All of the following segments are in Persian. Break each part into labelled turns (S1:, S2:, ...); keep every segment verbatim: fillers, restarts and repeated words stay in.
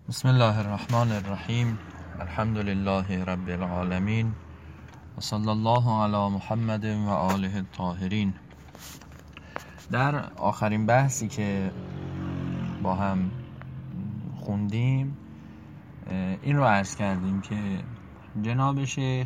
S1: بسم الله الرحمن الرحیم. الحمد لله رب العالمین و صلی الله علی محمد و آله الطاهرین. در آخرین بحثی که با هم خوندیم این رو عرض کردیم که جناب شیخ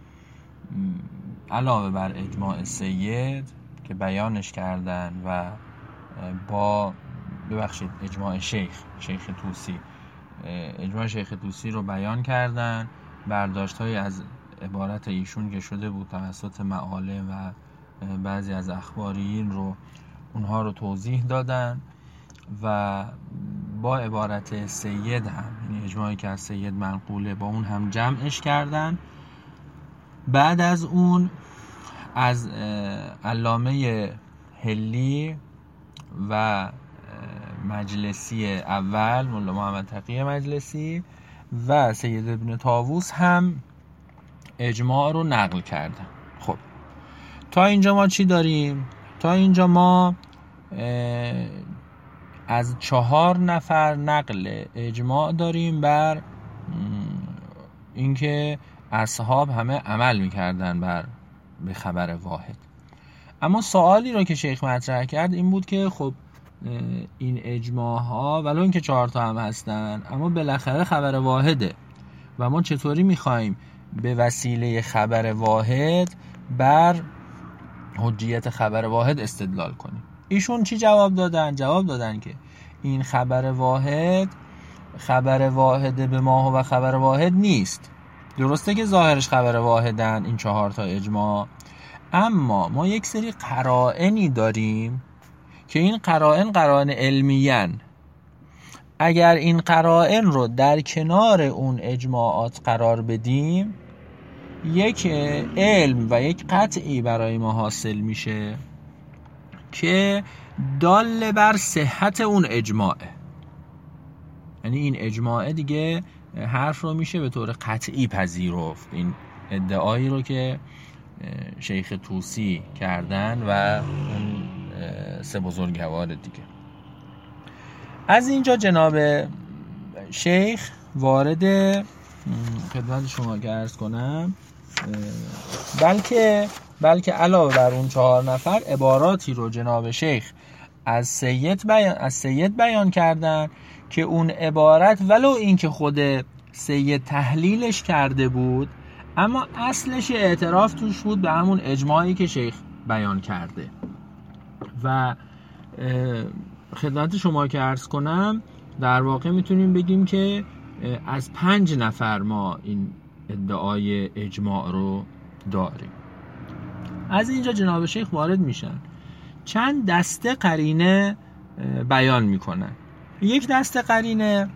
S1: علاوه بر اجماع سید که بیانش کردن و با ببخشید اجماع شیخ شیخ طوسی اجماع شیخ طوسی رو بیان کردن، برداشت‌های از عبارت ایشون که شده بود توسط معالم و بعضی از اخباریین رو اونها رو توضیح دادن و با عبارت سید هم، یعنی اجماعی که از سید منقوله، با اون هم جمعش کردن. بعد از اون از علامه حلی و مجلسی اول مولا محمد تقی مجلسی و سید ابن طاووس هم اجماع رو نقل کردن. خب تا اینجا ما چی داریم؟ تا اینجا ما از چهار نفر نقل اجماع داریم بر اینکه اصحاب همه عمل میکردن بر به خبر واحد. اما سوالی رو که شیخ مطرح کرد این بود که خب این اجماع ها ولو اینکه چهار تا هم هستن اما بالاخره خبر واحده و ما چطوری میخوایم به وسیله خبر واحد بر حجیت خبر واحد استدلال کنیم؟ ایشون چی جواب دادن؟ جواب دادن که این خبر واحد خبر واحد به ما و خبر واحد نیست. درسته که ظاهرش خبر واحدن این چهار تا اجماع، اما ما یک سری قرائنی داریم که این قرائن قرائن علمیان. اگر این قرائن رو در کنار اون اجماعات قرار بدیم یک علم و یک قطعی برای ما حاصل میشه که دال بر صحت اون اجماعه. یعنی این اجماعه دیگه حرف رو میشه به طور قطعی پذیرفت، این ادعایی رو که شیخ طوسی کردن و اون سه بزرگوار دیگه. از اینجا جناب شیخ وارد خدمت شما که عرض کنم بلکه بلکه علاوه بر اون چهار نفر عباراتی رو جناب شیخ از سید بیان از سید بیان کردن که اون عبارت ولو این که خود سید تحلیلش کرده بود اما اصلش اعتراف توش بود به همون اجماعی که شیخ بیان کرده. و خدمت شما که عرض کنم در واقع میتونیم بگیم که از پنج نفر ما این ادعای اجماع رو داریم. از اینجا جناب شیخ وارد میشن، چند دسته قرینه بیان میکنن. یک دسته قرینه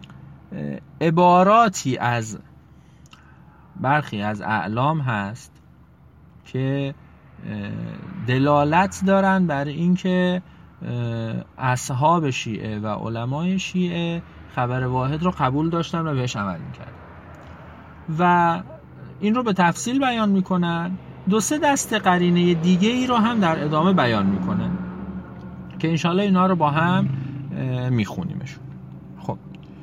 S1: عباراتی از برخی از اعلام هست که دلالت دارن بر اینکه اصحاب شیعه و علمای شیعه خبر واحد رو قبول داشتن و بهش عمل میکردن و این رو به تفصیل بیان میکنن. دو سه دسته قرینه دیگه ای رو هم در ادامه بیان میکنن که انشالله اینا رو با هم میخونیمشون. خب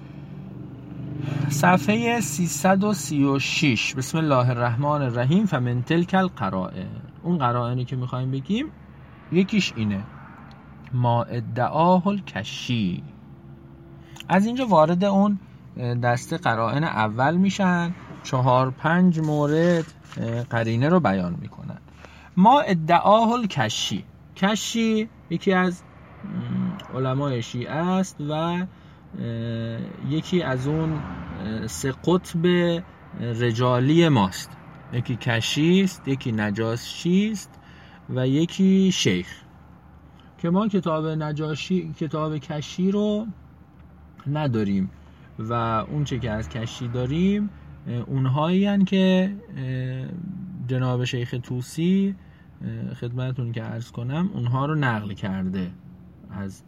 S1: صفحه سیصد و سی و شش بسم الله الرحمن الرحیم. فمن تلک القرائن، اون قرائنی که میخوایم بگیم یکیش اینه ما ادعاه الکشی. از اینجا وارد اون دسته قرائن اول میشن، چهار پنج مورد قرینه رو بیان میکنن. ما ادعاه الکشی، کشی یکی از علمای شیعه است و یکی از اون سه قطب رجالی ماست. یکی کشی است، یکی نجاشی است و یکی شیخ، که ما کتاب نجاشی کتاب کشی رو نداریم و اون چه که از کشی داریم اونهایی هن که جناب شیخ طوسی خدمتون که عرض کنم اونها رو نقل کرده از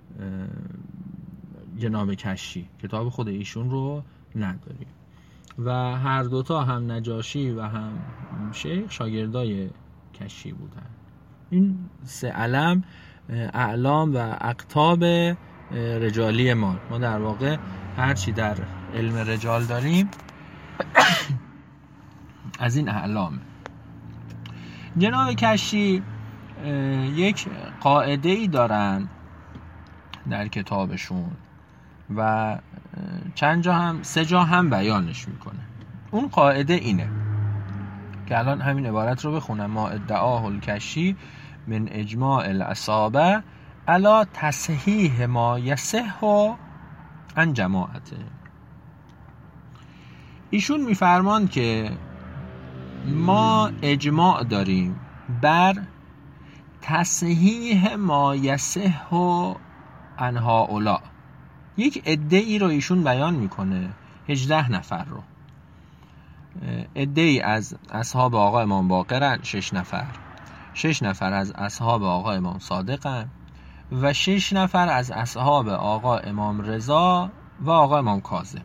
S1: جناب کشی. کتاب خود ایشون رو نداریم و هر دوتا هم نجاشی و هم شیخ شاگردای کشی بودن. این سه علم اعلام و اقطاب رجالی ما ما در واقع هرچی در علم رجال داریم از این اعلامه. جناب کشی یک قاعده ای دارن در کتابشون و چند جا هم سه جا هم بیانش میکنه. اون قاعده اینه که الان همین عبارت رو بخونم: ما ادعاه الکشی من اجماع الاصابه علی تصحیح ما یصح عن جماعته. ایشون میفرمان که ما اجماع داریم بر تصحیح ما یصح عن هؤلاء. یک عده ای رو ایشون بیان میکنه، هجده نفر رو. عده ای از اصحاب آقا امام باقرن، شش نفر. شش نفر از اصحاب آقا امام صادقن و شش نفر از اصحاب آقا امام رضا و آقا امام کاظم.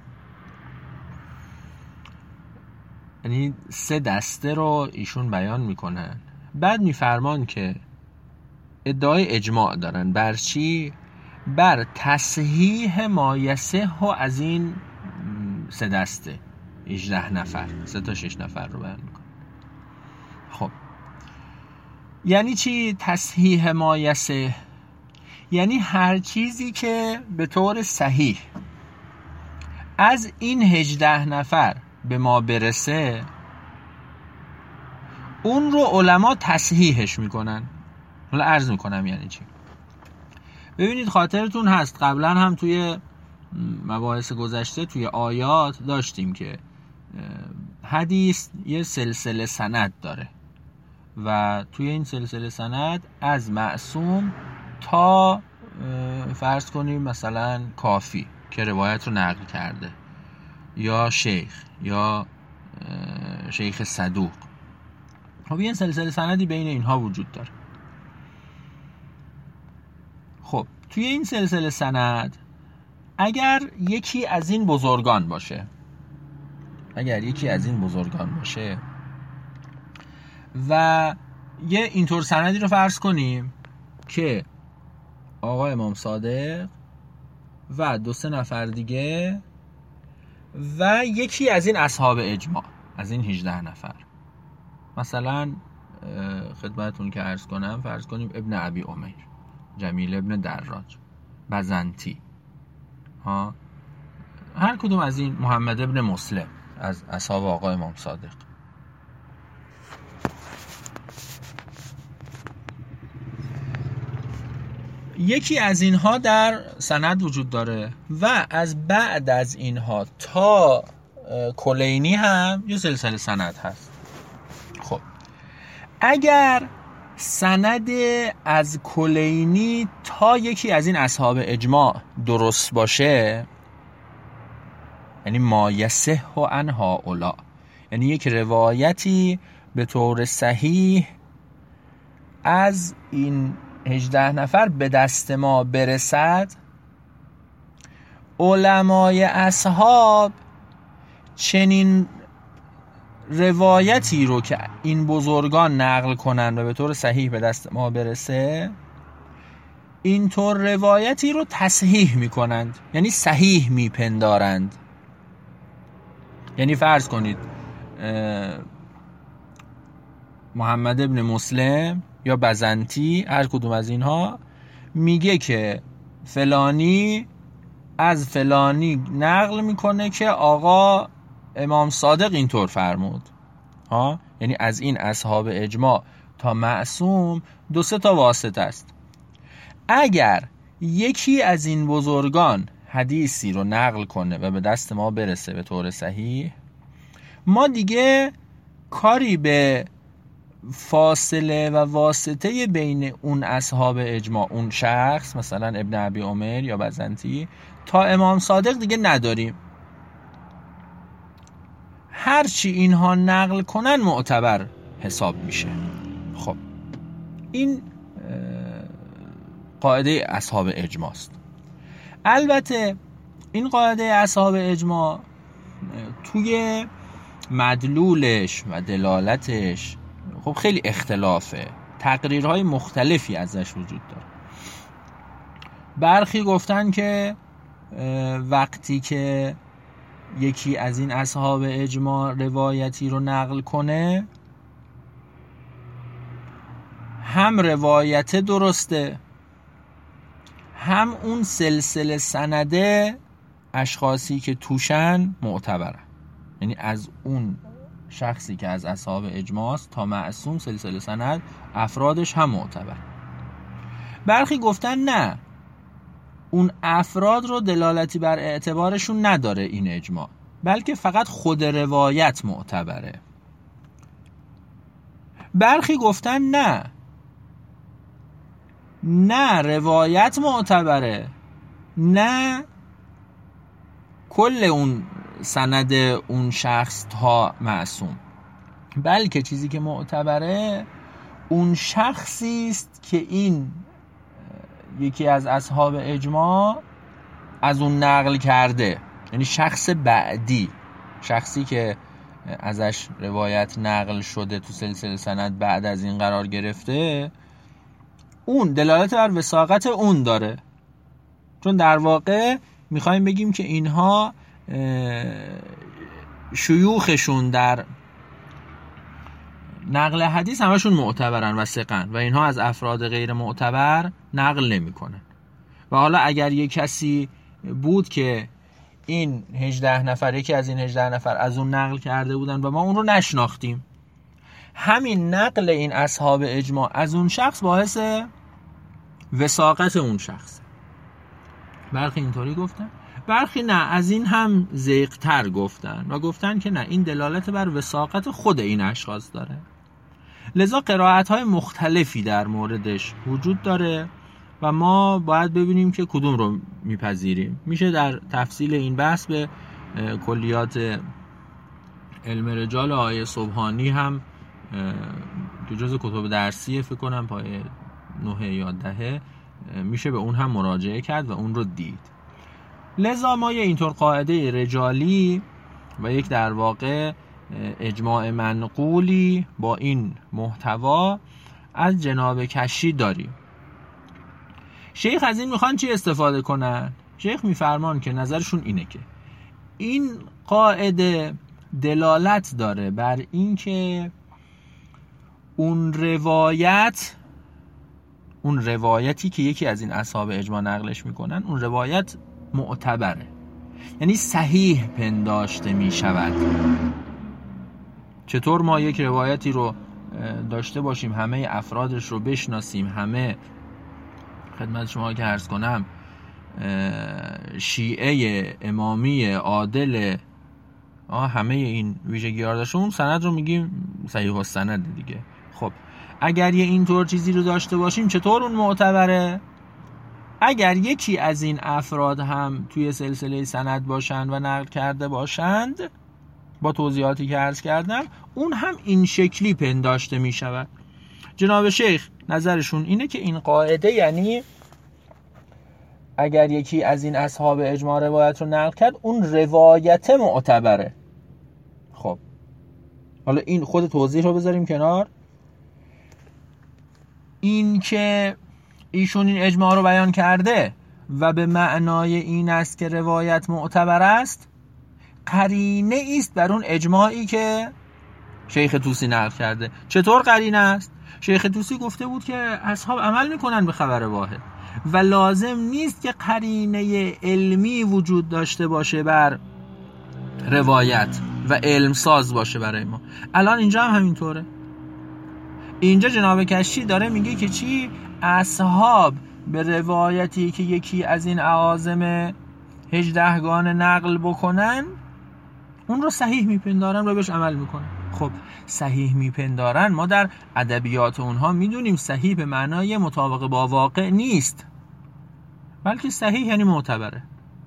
S1: یعنی سه دسته رو ایشون بیان میکنن. بعد میفرمان که ادعای اجماع دارن بر چی؟ بر تصحیح ما یصح از این سه دسته، هجده نفر، سه تا شش نفر رو بیان میکنن. خب یعنی چی تصحیح ما یصح؟ یعنی هر چیزی که به طور صحیح از این هجده نفر به ما برسه اون رو علما تصحیحش میکنن. حالا عرض میکنم یعنی چی. ببینید خاطرتون هست قبلا هم توی مباحث گذشته توی آیات داشتیم که حدیث یه سلسله سند داره و توی این سلسله سند از معصوم تا فرض کنیم مثلا کافی که روایت رو نقل کرده، یا شیخ، یا شیخ صدوق. خب این سلسله سندی بین اینها وجود داره. خب توی این سلسله سند اگر یکی از این بزرگان باشه اگر یکی از این بزرگان باشه و یه اینطور سندی رو فرض کنیم که آقا امام صادق و دو سه نفر دیگه و یکی از این اصحاب اجماع، از این هجده نفر، مثلا خدمتون که عرض کنم فرض کنیم ابن ابی امیر، جمیل ابن دراج، بزنتی، ها، هر کدوم از این، محمد ابن مسلم از اصحاب آقا امام صادق. یکی از اینها در سند وجود داره و از بعد از اینها تا کلینی هم یه سلسله سند هست. خب اگر سند از کلینی تا یکی از این اصحاب اجماع درست باشه، یعنی ما یصح عن هؤلاء، یعنی یک روایتی به طور صحیح از این هجده نفر به دست ما برسد، علمای اصحاب چنین روایتی رو که این بزرگان نقل کنن و به طور صحیح به دست ما برسه، اینطور روایتی رو تصحیح میکنند، یعنی صحیح میپندارند. یعنی فرض کنید محمد ابن مسلم یا بزنتی، هر کدوم از اینها میگه که فلانی از فلانی نقل میکنه که آقا امام صادق اینطور فرمود، ها، یعنی از این اصحاب اجماع تا معصوم دو سه تا واسطه است. اگر یکی از این بزرگان حدیثی رو نقل کنه و به دست ما برسه به طور صحیح، ما دیگه کاری به فاصله و واسطه بین اون اصحاب اجماع، اون شخص مثلا ابن ابی عمر یا بزنتی تا امام صادق دیگه نداریم. هرچی اینها نقل کنن معتبر حساب میشه. خب این قاعده اصحاب اجماع است. البته این قاعده اصحاب اجماع توی مدلولش و دلالتش خب خیلی اختلافه، تقریرهای مختلفی ازش وجود داره. برخی گفتن که وقتی که یکی از این اصحاب اجماع روایتی رو نقل کنه هم روایت درسته، هم اون سلسله سنده اشخاصی که توشن معتبرن، یعنی از اون شخصی که از اصحاب اجماع است تا معصوم سلسله سند افرادش هم معتبر. برخی گفتن نه، اون افراد رو دلالتی بر اعتبارشون نداره این اجماع، بلکه فقط خود روایت معتبره. برخی گفتن نه نه روایت معتبره، نه کل اون سند اون شخص تا معصوم، بلکه چیزی که معتبره اون شخصی است که این یکی از اصحاب اجماع از اون نقل کرده، یعنی شخص بعدی، شخصی که ازش روایت نقل شده تو سلسله سند بعد از این قرار گرفته، اون دلالت بر وثاقت اون داره. چون در واقع میخوایم بگیم که اینها شیوخشون در نقل حدیث همشون معتبرن و ثقن و اینها از افراد غیر معتبر نقل نمی کنن. و حالا اگر یک کسی بود که این هجده نفر یکی از این هجده نفر از اون نقل کرده بودن و ما اون رو نشناختیم، همین نقل این اصحاب اجماع از اون شخص باعث وثاقت اون شخص. برخی اینطوری گفتن، برخی نه، از این هم ضیق‌تر گفتن و گفتن که نه، این دلالت بر وثاقت خود این اشخاص داره. لذا قرائت‌های مختلفی در موردش وجود داره و ما باید ببینیم که کدوم رو میپذیریم. میشه در تفصیل این بحث به کلیات علم رجال آقای سبحانی هم که جز کتب درسی فکر کنم پای نه یا دهه میشه به اون هم مراجعه کرد و اون رو دید. لذا ما یه اینطور قاعده رجالی و یک در واقع اجماع منقولی با این محتوا از جناب کشی داریم. شیخ از این میخوان چی استفاده کنن؟ شیخ میفرمان که نظرشون اینه که این قاعده دلالت داره بر این که اون روایت اون روایتی که یکی از این اصحاب اجماع نقلش میکنن اون روایت معتبره، یعنی صحیح پنداشته میشود. چطور ما یک روایتی رو داشته باشیم همه افرادش رو بشناسیم، همه خدمت شما که عرض کنم شیعه امامی عادل همه این ویژگی ها داشته، اون سند رو میگیم صحیح السند دیگه. خب اگر یه اینطور چیزی رو داشته باشیم چطور اون معتبره؟ اگر یکی از این افراد هم توی سلسله سند باشند و نقل کرده باشند با توضیحاتی که عرض کردم، اون هم این شکلی پنداشته می شود. جناب شیخ نظرشون اینه که این قاعده، یعنی اگر یکی از این اصحاب اجماع روایت رو نقل کرد اون روایت معتبره. خب حالا این خود توضیح رو بذاریم کنار. این که ایشون این اجماع رو بیان کرده و به معنای این است که روایت معتبر است، قرینه است بر اون اجماعی که شیخ طوسی نقل کرده. چطور قرینه است؟ شیخ طوسی گفته بود که اصحاب عمل میکنن به خبر واحد و لازم نیست که قرینه علمی وجود داشته باشه بر روایت و علم ساز باشه برای ما. الان اینجا هم همینطوره. اینجا جناب کشی داره میگه که چی؟ اصحاب به روایتی که یکی از این اعاظم هجدهگان نقل بکنن اون رو صحیح میپندارن و بهش عمل میکنن. خب صحیح میپندارن، ما در ادبیات اونها میدونیم صحیح به معنای مطابق با واقع نیست، بلکه صحیح یعنی معتبره.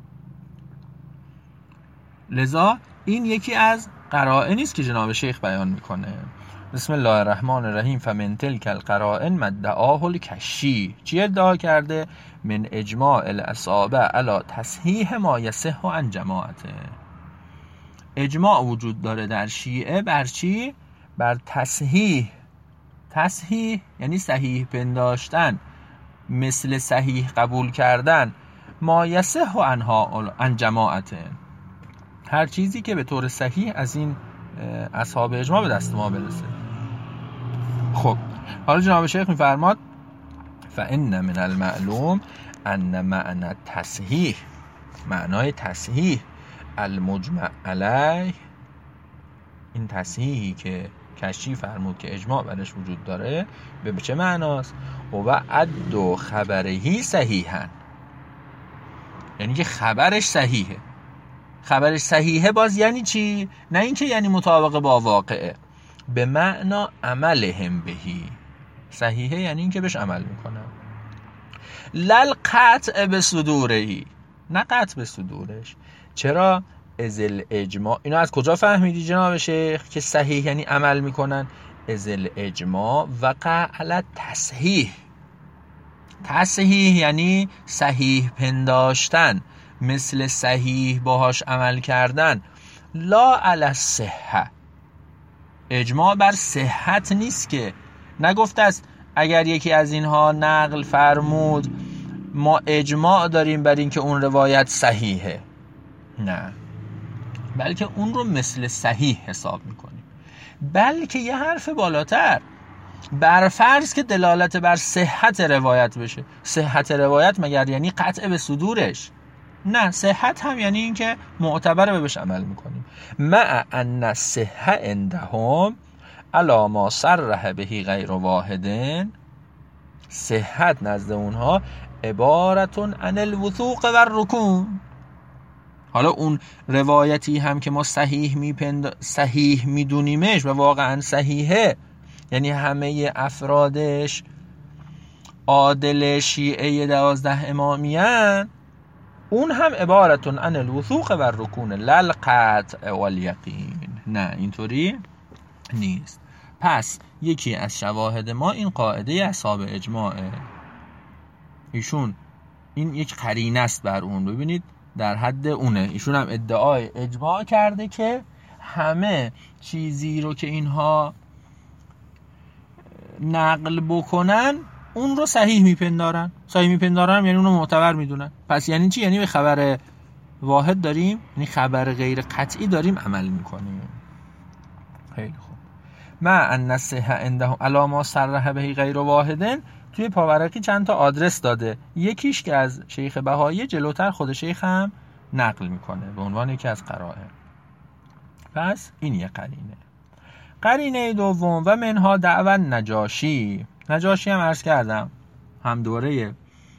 S1: لذا این یکی از قرائنی است که جناب شیخ بیان میکنه. بسم الله الرحمن الرحیم. فمن تلک القرائن مدعاه الکشی. چی ادعا کرده؟ من اجماع الاصحاب علی تصحیح ما یصح عن جماعته. اجماع وجود داره در شیعه بر چی؟ بر تصحیح. تصحیح یعنی صحیح پنداشتن، مثل صحیح قبول کردن ما یصح عنها عن جماعت، هر چیزی که به طور صحیح از این اصحاب اجماع به دست ما برسه. خب حالا جناب شیخ میفرماد فإن من المعلوم ان معنی تصحیح، معنای تصحیح المجمع علیه، این تصحیحی که کشی فرمود که اجماع برش وجود داره به چه معناست؟ و عد خبرهی صحیحا، یعنی که خبرش صحیحه. خبرش صحیحه باز یعنی چی؟ نه اینکه یعنی مطابق با واقعه، به معنا عملهم بهی. صحیحه یعنی اینکه بهش عمل میکنم. لل قطع به صدورهی، نه قطع به صدورش. چرا؟ ازل اجماع. اینو از کجا فهمیدی جناب شیخ که صحیح یعنی عمل میکنن؟ ازل اجماع وقع علی تصحیح. تصحیح یعنی صحیح پنداشتن، مثل صحیح باهاش عمل کردن. لا علی الصحه، اجماع بر صحت نیست که. نگفته است اگر یکی از اینها نقل فرمود ما اجماع داریم بر این که اون روایت صحیحه، نه، بلکه اون رو مثل صحیح حساب میکنیم. بلکه یه حرف بالاتر، بر فرض که دلالت بر صحت روایت بشه. صحت روایت مگر یعنی قطع به صدورش؟ نه، صحت هم یعنی این که معتبره بهش عمل میکنیم. مع ان الصحه عندهم علی ما صرح بهی غیر واحدن، صحت نزد اونها عبارتون عن الوثوق و الرکون. حالا اون روایتی هم که ما صحیح میپند صحیح میدونیمش و واقعا صحیحه، یعنی همه افرادش عادل شیعه دوازده امامیان، اون هم عبارتون عن الوثوق و الرکون للقطع والیقین. نه، اینطوری نیست. پس یکی از شواهد ما این قاعده اصحاب اجماعه. ایشون این یک قرینه است بر اون، ببینید در حد اونه. ایشون هم ادعای اجماع کرده که همه چیزی رو که اینها نقل بکنن اون رو صحیح میپندارن. صحیح میپندارن یعنی اون رو معتبر میدونن. پس یعنی چی؟ یعنی به خبر واحد داریم، یعنی خبر غیر قطعی داریم عمل میکنیم. خیلی خوب. ما ان الصحه عندهم علی ما صرح به غیر واحدن، توی پاورقی چند تا آدرس داده. یکیش که از شیخ بهایی، جلوتر خود شیخ هم نقل میکنه به عنوان یکی از قرائن. پس این یه قرینه. قرینه دوم و منها دعوی نجاشی. نجاشی هم عرض کردم هم دوره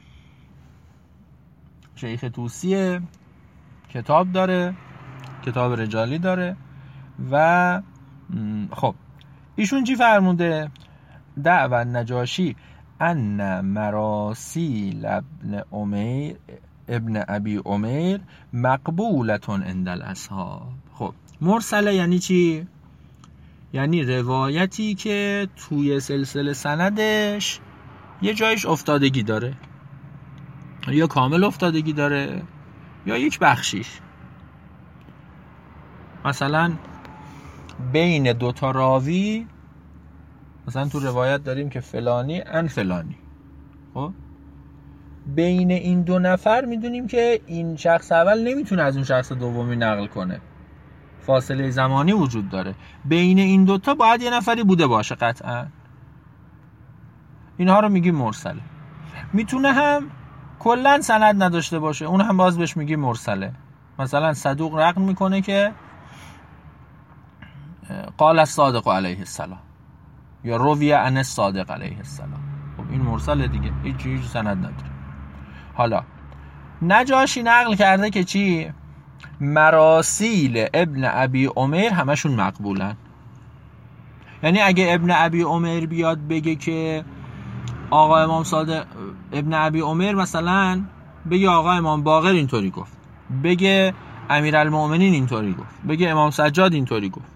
S1: شیخ طوسیه، کتاب داره، کتاب رجالی داره. و خب ایشون چی فرموده؟ دعوی نجاشی ان مراسیل ابن عمیر ابن ابی عمیر مقبولتون عند الاصحاب. خب مرسله یعنی چی؟ یعنی روایتی که توی سلسله سندش یه جایش افتادگی داره، یا کامل افتادگی داره یا یک بخشیش. مثلا بین دوتا راوی، مثلا تو روایت داریم که فلانی ان فلانی، خب بین این دو نفر میدونیم که این شخص اول نمیتونه از اون شخص دومی نقل کنه، فاصله زمانی وجود داره، بین این دوتا باید یه نفری بوده باشه قطعا. اینها رو میگیم مرسله. میتونه هم کلن سند نداشته باشه، اون هم باز بهش میگیم مرسله. مثلا صدوق نقل میکنه که قال الصادق علیه السلام یا روی عن الصادق علیه السلام. خب این مرسله دیگه، هیچ هیچ سند نداره. حالا نجاشی نقل کرده که چی؟ مراسیل ابن ابی عمیر همشون مقبولن. یعنی اگه ابن ابی عمیر بیاد بگه که آقا امام صادق، ابن ابی عمیر مثلا بگه آقا امام باقر اینطوری گفت، بگه امیرالمؤمنین اینطوری گفت، بگه امام سجاد اینطوری گفت،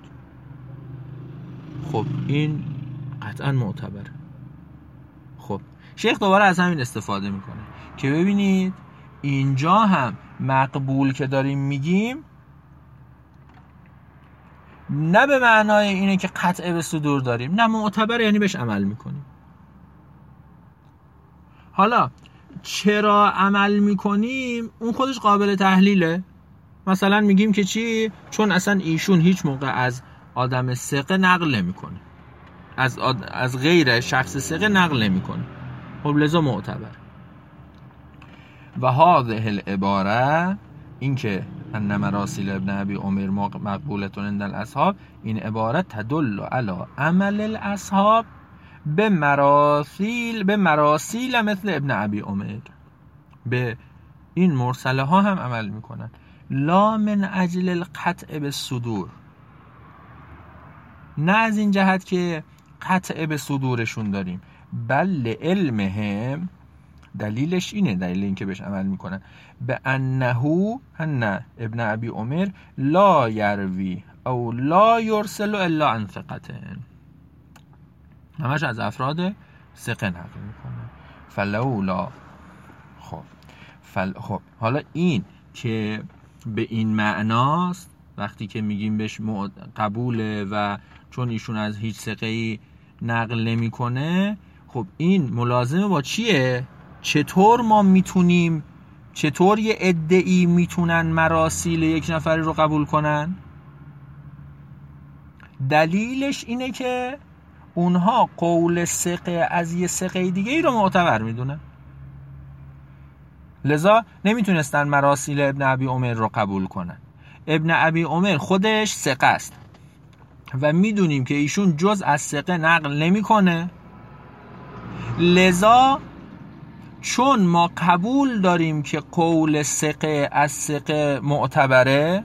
S1: خب این قطعا معتبره. خب شیخ دوباره از همین استفاده میکنه که ببینید اینجا هم مقبول که داریم میگیم نه به معنای اینه که قطع به صدور داریم، نه، معتبر یعنی بهش عمل میکنیم. حالا چرا عمل میکنیم اون خودش قابل تحلیله. مثلا میگیم که چی؟ چون اصلا ایشون هیچ موقع از آدم ثقه نقل نمیکنه، از آد... از غیر شخص ثقه نقل نمیکنه، خب لذا معتبر. و هذه العباره، این که ان مراسیل ابن ابی عمر مقبولتون عند الاصحاب، این عباره تدل علی عمل الاصحاب به مراسیل به مراسیل مثل ابن ابی عمر، به این مرسله ها هم عمل میکنن. لا من اجل القطع بالصدور، نه از این جهت که قطع به صدورشون داریم، بل علمهم، دلیلش اینه، دلیل این که بهش عمل میکنن، به انهو ان ابن ابی عمر لا یروی او لا یرسل الا عن ثقتن، همش از افراد ثقه نقل میکنن. فلولا، خب فل... خب حالا این که به این معناست وقتی که میگیم بهش قبوله و چون ایشون از هیچ ثقه‌ای نقل نمیکنه، خب این ملازمه با چیه؟ چطور ما میتونیم، چطور یه عده‌ای میتونن مراسیل یک نفری رو قبول کنن؟ دلیلش اینه که اونها قول ثقه از یه ثقه دیگه ای رو معتبر میدونن، لذا نمیتونستن مراسیل ابن ابی عمر رو قبول کنن. ابن ابی عمر خودش ثقه است و میدونیم که ایشون جز از ثقه نقل نمیکنه، لذا چون ما قبول داریم که قول ثقه از ثقه معتبره،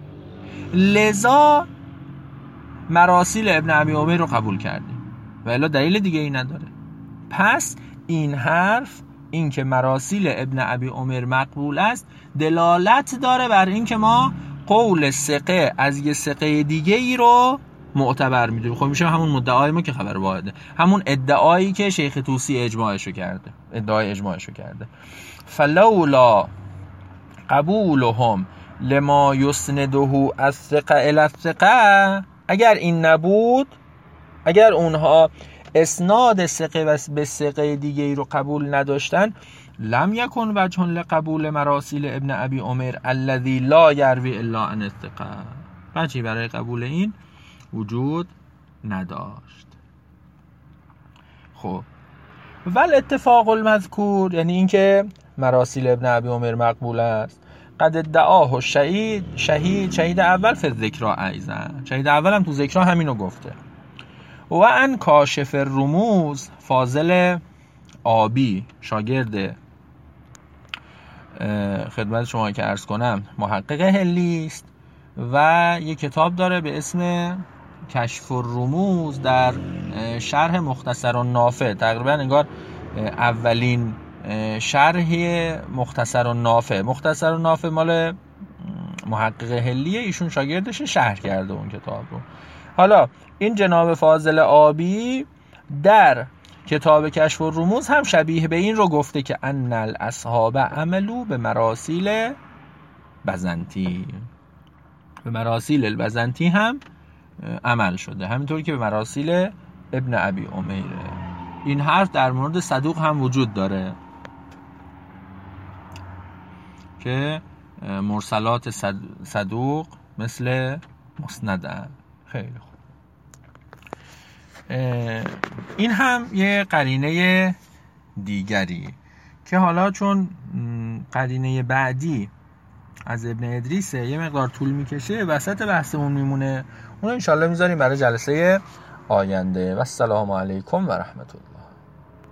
S1: لذا مراسیل ابن ابی عمر رو قبول کردیم و الا دلیل دیگه ای نداره. پس این حرف، این که مراسیل ابن ابی عمر مقبول است، دلالت داره بر این که ما قول ثقه از یه ثقه دیگه ای رو معتبر میدونیم. خب میشه همون مدعای ما که خبر واحده، همون ادعایی که شیخ طوسی اجماعشو کرده، ادعای اجماعشو کرده. فلولا قبولهم لما یسنده از ثقه الی الثقه، اگر این نبود، اگر اونها اسناد ثقه و به ثقه دیگه ای رو قبول نداشتن، لم یکن وجه لقبول مراسیل ابن ابی عمر الذی لا یروی الا عن الثقه، وجهی برای قبول این وجود نداشت. خب ول اتفاق المذکور، یعنی اینکه مراسیل ابن ابی عمر مقبول است، قد ادعاه شهید شهید شهید اول فی الذکرا ایضا، شهید اول هم تو ذکرا همینو گفته. و ان کاشف الرموز، فاضل آبی شاگرد خدمت شما که عرض کنم محقق هلی است و یک کتاب داره به اسم کشف الرموز در شرح مختصر النافع، تقریبا انگار اولین شرح مختصر النافع. مختصر النافع مال محقق هلیه، ایشون شاگردش شرح کرده اون کتاب رو. حالا این جناب فاضل آبی در کتاب کشف الرموز هم شبیه به این رو گفته که ان الاصحاب عملو به مراسیل بزنطی، به مراسیل البزنطی هم عمل شده، همینطور که به مراسیل ابن ابی عمر. این حرف در مورد صدوق هم وجود داره که مرسلات صدوق مثل مسندن. خیلی خوب، این هم یه قرینه دیگری که حالا چون قرینه بعدی از ابن ادریسه یه مقدار طول میکشه، وسط بحثمون میمونه، اون انشالله میذاریم برای جلسه آینده. و السلام علیکم و رحمت الله.